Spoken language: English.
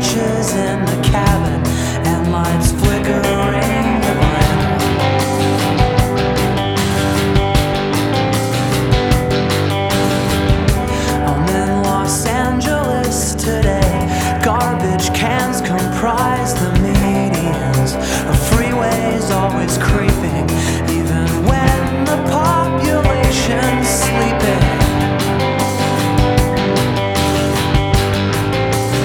benches in the cabin and lights flickering the veranda. I'm in Los Angeles today. Garbage cans comprise the medians. The freeways always creep